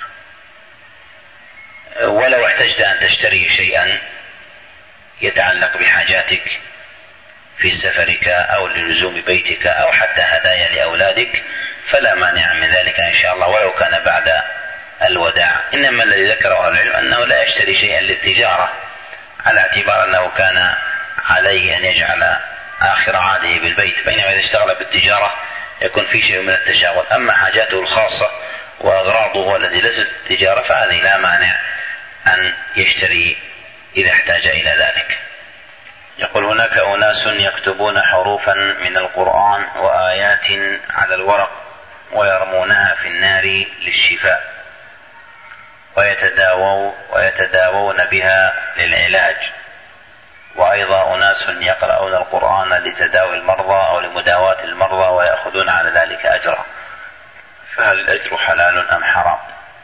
ولو احتجت أن تشتري شيئا يتعلق بحاجاتك في سفرك أو للزوم بيتك أو حتى هدايا لأولادك فلا مانع من ذلك إن شاء الله، ولو كان بعد الوداع. إنما الذي ذكره العلم أنه لا يشتري شيئا للتجارة، على اعتبار أنه كان عليه أن يجعل آخر عهده بالبيت، بينما إذا اشتغل بالتجارة يكون في شيء من التشاغل. أما حاجاته الخاصة وأغراضه التي ليست التجارة فهذه لا مانع أن يشتري إذا احتاج إلى ذلك. يقول: هناك أناس يكتبون حروفا من القرآن وآيات على الورق ويرمونها في النار للشفاء، ويتداووا ويتداوون بها للعلاج، وأيضا أناس يقرؤون القرآن لتداوي المرضى أو لمداواة المرضى ويأخذون على ذلك أجرا، فهل الأجر حلال أم حرام؟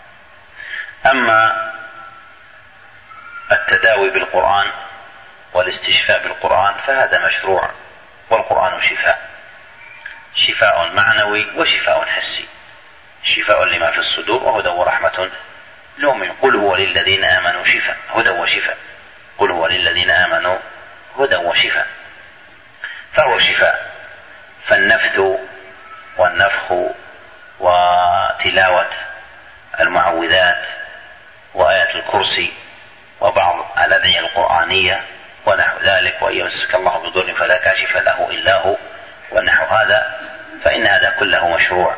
أما التداوي بالقرآن والاستشفاء بالقرآن فهذا مشروع، والقرآن شفاء، شفاء معنوي وشفاء حسي، شفاء لما في الصدور وهدى ورحمة للمؤمنين. قل هو للذين آمنوا شفاء، هدى وشفاء، قل هو للذين آمنوا هدى وشفاء، فهو شفاء. فالنفث والنفخ وتلاوة المعوذات وآيات الكرسي وبعض الأدعية القرآنية ونحو ذلك، وإن يمسك الله بضر فلا كاشف له إلا هو ونحو هذا، فإن هذا كله مشروع،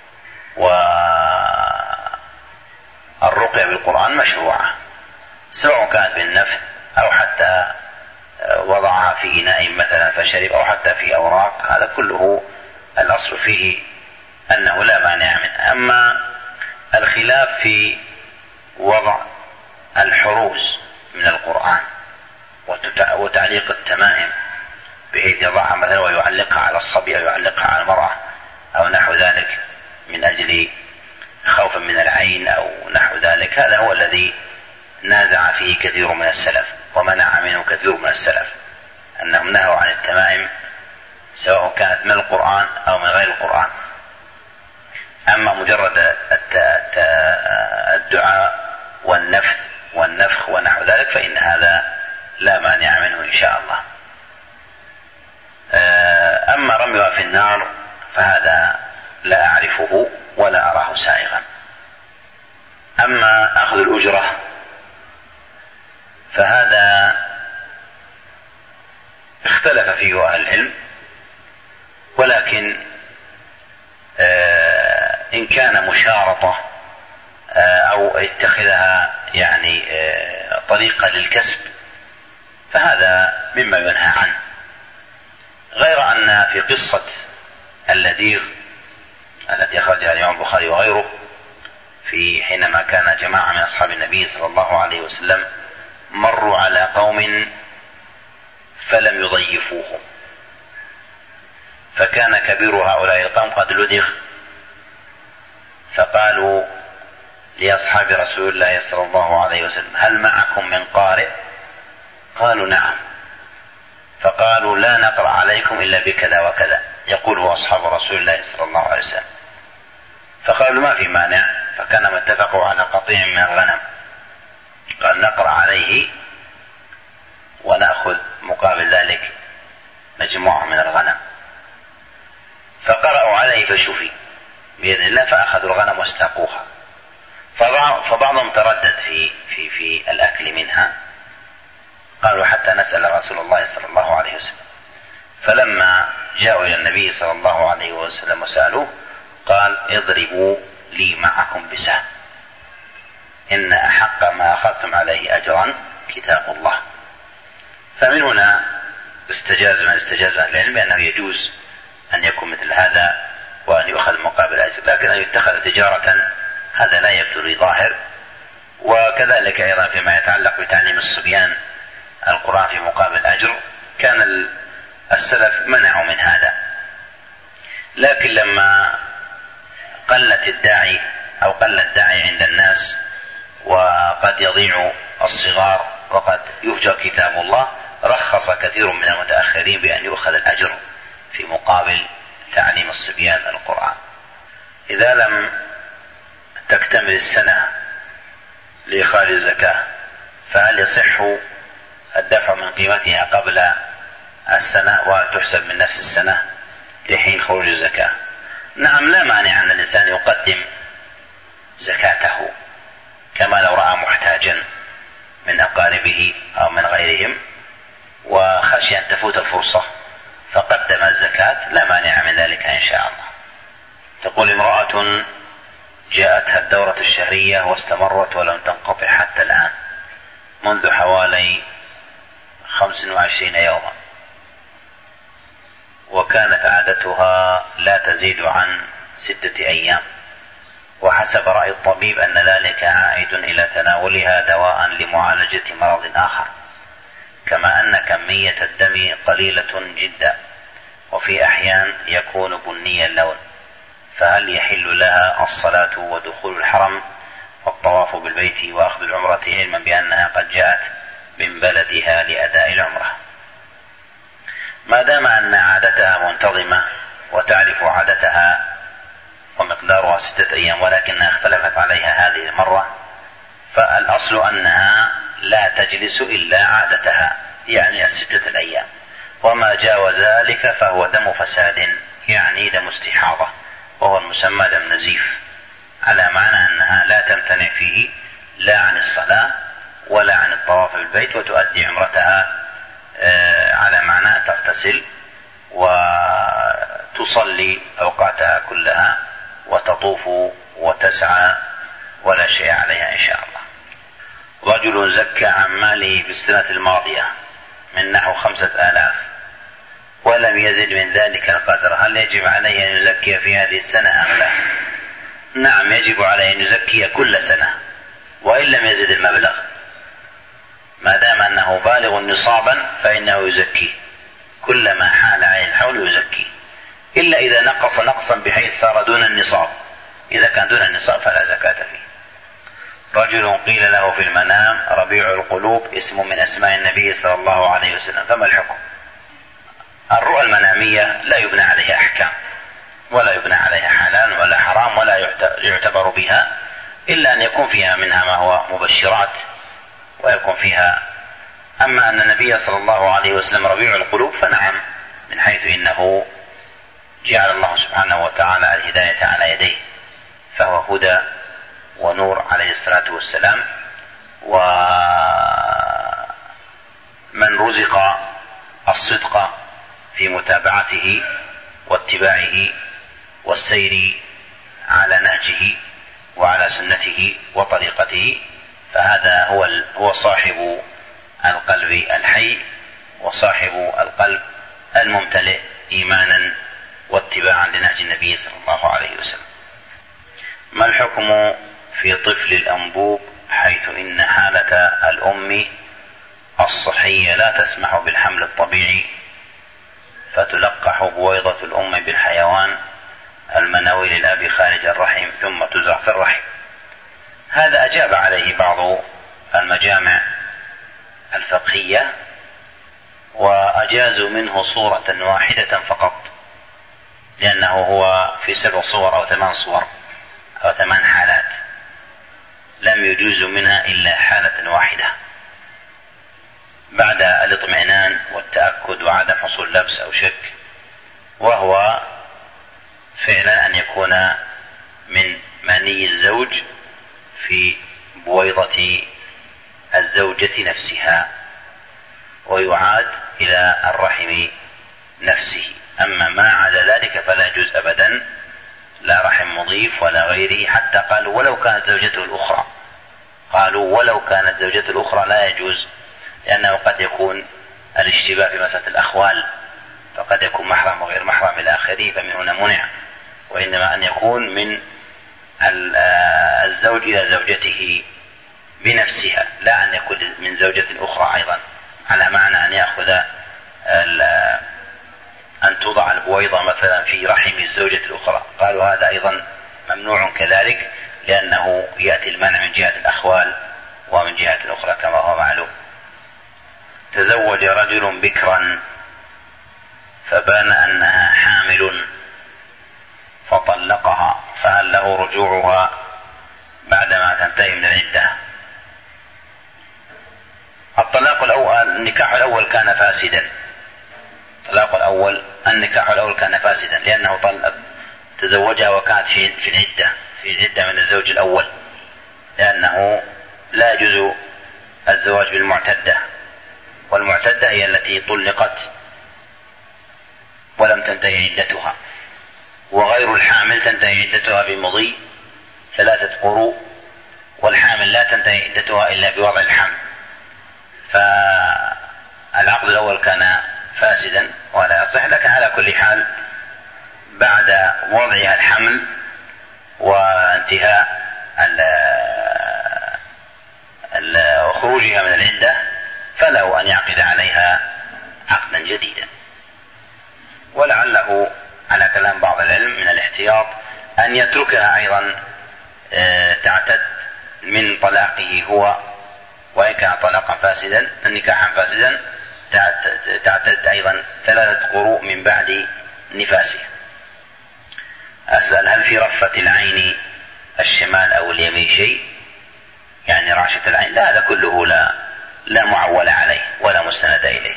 والرقية بالقرآن مشروعة سواء كانت بالنفث أو حتى وضعها في إناء مثلا فشرب أو حتى في أوراق، هذا كله الأصل فيه أنه لا مانع منه. أما الخلاف في وضع الحروز من القرآن وتعليق التمائم بحيث يضعها مثلا ويعلقها على الصبي أو يعلقها على المرأة أو نحو ذلك من أجل خوفا من العين أو نحو ذلك، هذا هو الذي نازع فيه كثير من السلف ومنع منه كثير من السلف، أنهم نهوا عن التمائم سواء كانت من القرآن أو من غير القرآن. أما مجرد الدعاء والنفث والنفخ ونحو ذلك فإن هذا لا مانع منه إن شاء الله. أما رميها في النار فهذا لا أعرفه ولا أراه سائغا. أما أخذ الأجرة فهذا اختلف فيه أهل العلم، ولكن إن كان مشارطة أو اتخذها يعني طريقة للكسب فهذا مما ينهى عنه، غير أن في قصة اللذيغ التي أخرجها الإمام البخاري وغيره في حينما كان جماعة من أصحاب النبي صلى الله عليه وسلم مروا على قوم فلم يضيفوهم، فكان كبير هؤلاء القوم قد لدغ، فقالوا لأصحاب رسول الله صلى الله عليه وسلم هل معكم من قارئ؟ قالوا نعم، فقالوا لا نقرأ عليكم إلا بكذا وكذا يقوله أصحاب رسول الله صلى الله عليه وسلم، فقالوا ما في مانع، فكانوا اتفقوا على قطيع من الغنم، قال نقرأ عليه ونأخذ مقابل ذلك مجموعة من الغنم، فقرأوا عليه فشفي بإذن الله، فأخذوا الغنم واستاقوها، فبعضهم تردد في, في, في الأكل منها، قالوا حتى نسأل رسول الله صلى الله عليه وسلم، فلما جاءوا إلى النبي صلى الله عليه وسلم وسألوه قال اضربوا لي معكم بسهم، إن أحق ما أخذتم عليه أجرا كتاب الله. فمن هنا استجاز من استجاز أهل العلم بأنه يجوز أن يكون مثل هذا وأن يؤخذ مقابل أجر، لكن أن يتخذ تجارة هذا لا يبدو لي ظاهر. وكذلك أيضا فيما يتعلق بتعليم الصبيان القرآن في مقابل أجر كان السلف منعوا من هذا، لكن لما قلت الداعي أو قل الداعي عند الناس وقد يضيع الصغار وقد يهجر كتاب الله رخص كثير من المتأخرين بأن يؤخذ الأجر في مقابل تعليم الصبيان القرآن. إذا لم تكتمل السنة لإخراج الزكاة فهل يصح الدفع من قيمتها قبل السنة وتحسب من نفس السنة لحين خروج الزكاة؟ نعم، لا مانع أن الإنسان يقدم زكاته كما لو رأى محتاجا من أقاربه أو من غيرهم وخشي أن تفوت الفرصة فقدم الزكاة، لا مانع من ذلك إن شاء الله. تقول امرأة جاءتها الدورة الشهرية واستمرت ولم تنقطع حتى الآن منذ حوالي خمس وعشرين يوما، وكانت عادتها لا تزيد عن ستة أيام، وحسب رأي الطبيب أن ذلك عائد إلى تناولها دواء لمعالجة مرض آخر، كما أن كمية الدم قليلة جدا وفي أحيان يكون بني اللون، فهل يحل لها الصلاة ودخول الحرم والطواف بالبيت وأخذ العمرة علما بأنها قد جاءت من بلدها لأداء العمرة؟ ما دام أن عادتها منتظمة وتعرف عادتها ومقدارها ستة أيام ولكنها اختلفت عليها هذه المرة، فالأصل أنها لا تجلس إلا عادتها يعني الستة الأيام، وما جاوز ذلك فهو دم فساد يعني دم استحاضة، وهو المسمى دم نزيف، على معنى أنها لا تمتنع فيه لا عن الصلاة ولا عن الطواف بالبيت، وتؤدي عمرتها على معنى تغتسل وتطهر تصلي أوقاتها كلها وتطوف وتسعى ولا شيء عليها إن شاء الله. رجل زكى عن ماله في السنة الماضية من نحو خمسة آلاف ولم يزد من ذلك القدر، هل يجب عليه أن يزكي في هذه السنة أم لا؟ نعم، يجب عليه أن يزكي كل سنة وإن لم يزد المبلغ، ما دام أنه بالغ نصابا فإنه يزكي كلما حال عليه الحول يزكي، إلا إذا نقص نقصا بحيث صار دون النصاب، إذا كان دون النصاب فلا زكاة فيه. رجل قيل له في المنام ربيع القلوب اسم من أسماء النبي صلى الله عليه وسلم، فما الحكم؟ الرؤى المنامية لا يبنى عليها أحكام ولا يبنى عليها حلال ولا حرام ولا يعتبر بها، إلا أن يكون فيها منها ما هو مبشرات ويكون فيها. أما أن النبي صلى الله عليه وسلم ربيع القلوب فنعم، من حيث إنه جعل الله سبحانه وتعالى الهداية على يديه، فهو هدى ونور عليه الصلاة والسلام. ومن رزق الصدق في متابعته واتباعه والسير على نهجه وعلى سنته وطريقته فهذا هو هو صاحب القلب الحي وصاحب القلب الممتلئ إيمانا واتباعا لنهج النبي صلى الله عليه وسلم. ما الحكم في طفل الأنبوب حيث إن حالة الأم الصحية لا تسمح بالحمل الطبيعي فتلقح بويضة الأم بالحيوان المنوي للأب خارج الرحم ثم تزرع في الرحم؟ هذا أجاب عليه بعض المجامع الفقهية وأجازوا منه صورة واحدة فقط، لأنه هو في سبع صور أو ثمان صور أو ثمان حالات، لم يجوز منها إلا حالة واحدة بعد الاطمئنان والتأكد وعدم حصول لبس أو شك، وهو فعلا أن يكون من مني الزوج في بويضة الزوجة نفسها ويعاد إلى الرحم نفسه. أما ما عدا ذلك فلا يجوز أبدا، لا رحم مضيف ولا غيره، حتى قالوا ولو كانت زوجته الأخرى، قالوا ولو كانت زوجته الأخرى لا يجوز، لأنه قد يكون الاشتباه في مسألة الأخوال، فقد يكون محرم وغير محرم إلى آخره، فمن هنا منع، وإنما أن يكون من الزوج إلى زوجته بنفسها، لا أن يكون من زوجة أخرى أيضا، على معنى أن يأخذ أن توضع البويضة مثلا في رحم الزوجة الأخرى، قالوا هذا أيضا ممنوع كذلك، لأنه يأتي المنع من جهة الأخوال ومن جهة الأخرى كما هو معلوم. تزوج رجل بكرا فبان أنها حامل فطلقها، فهل له رجوعها بعدما تنتهي من العدة؟ الطلاق الأول النكاح الأول كان فاسدا، الطلاق الأول النكاح الأول كان فاسدا لأنه طلق تزوجها وكانت في في العدة في العدة من الزوج الأول، لأنه لا يجوز الزواج بالمعتدة، والمعتدة هي التي طلقت ولم تنتهي عدتها، وغير الحامل تنتهي عدتها بمضي ثلاثة قروء، والحامل لا تنتهي عدتها إلا بوضع الحمل. فالعقد الأول كان فاسدا ولا يصح، لكن على كل حال بعد وضعها الحمل وانتهاء خروجها من العدة فله أن يعقد عليها عقدا جديدا. ولعله على كلام بعض العلم من الاحتياط أن يتركها أيضا تعتد من طلاقه هو، وإن كان طلاقا فاسدا النكاحا فاسدا تعتد أيضا ثلاثة قروء من بعد نفاسه. أسأل هل في رفة العين الشمال أو اليمين شيء، يعني رعشة العين؟ لا، هذا كله لا لا معول عليه ولا مستند إليه.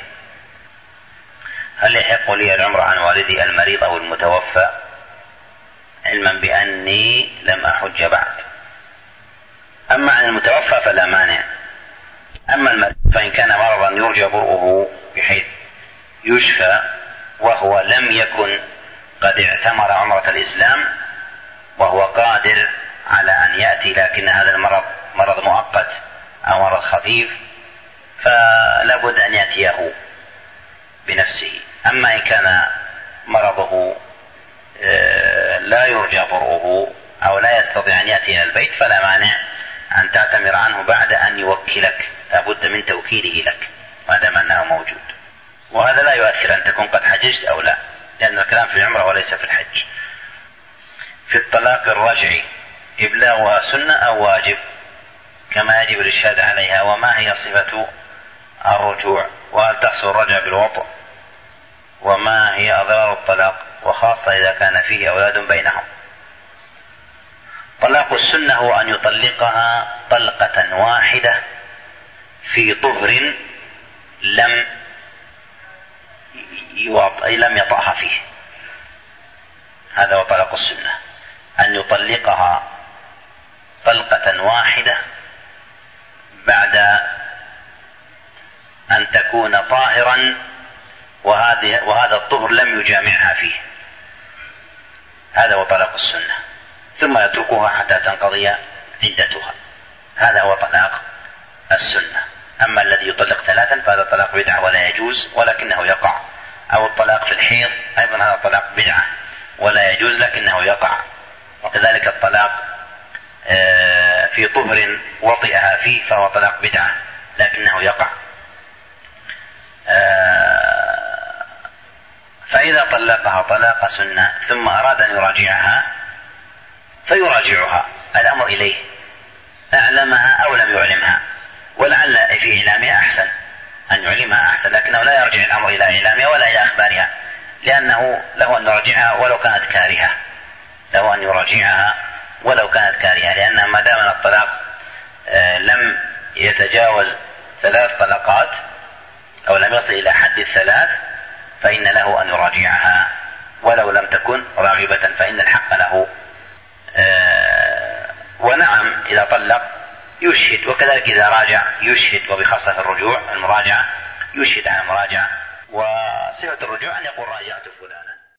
هل يحق لي العمرة عن والدي المريض أو المتوفى علما بأني لم أحج بعد؟ أما عن المتوفى فلا مانع، أما المريض فإن كان مرضا يرجى برؤه بحيث يشفى وهو لم يكن قد اعتمر عمرة الإسلام وهو قادر على أن يأتي، لكن هذا المرض مرض مؤقت أو مرض خفيف، فلا بد أن يأتيه بنفسه. أما إن كان مرضه لا يرجى برؤه أو لا يستطيع أن يأتي إلى البيت فلا مانع أن تعتمر عنه بعد أن يوكلك، لا بد من توكيله لك ما دام أنه موجود. وهذا لا يؤثر أن تكون قد حججت أو لا، لأن الكلام في العمرة وليس في الحج. في الطلاق الرجعي إبلاغها سنة أو واجب كما يجب الإرشاد عليها؟ وما هي صفة الرجوع؟ وهل تحصل الرجع بالوطء؟ وما هي أضرار الطلاق وخاصة إذا كان فيه أولاد بينهم؟ طلاق السنة هو أن يطلقها طلقة واحدة في طهر لم لم يطأها فيه، هذا هو طلاق السنة، أن يطلقها طلقة واحدة بعد أن تكون طاهرا وهذا الطهر لم يجامعها فيه، هذا هو طلاق السنة، ثم يتركها حتى تنقضي عدتها، هذا هو طلاق السنة. أما الذي يطلق ثلاثا فهذا طلاق بدعة ولا يجوز ولكنه يقع، أو الطلاق في الحيض أيضا هذا طلاق بدعة ولا يجوز لكنه يقع، وكذلك الطلاق في طهر وطئها فيه فهو طلاق بدعة لكنه يقع. فإذا طلقها طلاق سنة ثم أراد أن يراجعها فيراجعها، الأمر إليه، أعلمها أو لم يعلمها، ولعل في إعلامها أحسن، أن يعلمها أحسن، لكنه لا يرجع الأمر إلى إعلامها ولا إلى أخبارها، لأنه له أن يراجعها ولو كانت كارهة، له أن يراجعها ولو كانت كارهة، لأن ما دام الطلاق لم يتجاوز ثلاث طلقات أو لم يصل إلى حد الثلاث فإن له أن يراجعها ولو لم تكن راغبة، فإن الحق له. ونعم إذا طلق يشهد، وكذلك إذا راجع يشهد، وبخاصة في الرجوع المراجعة يشهد على المراجعة. وصفة الرجوع أن يقول راجعت فلانا.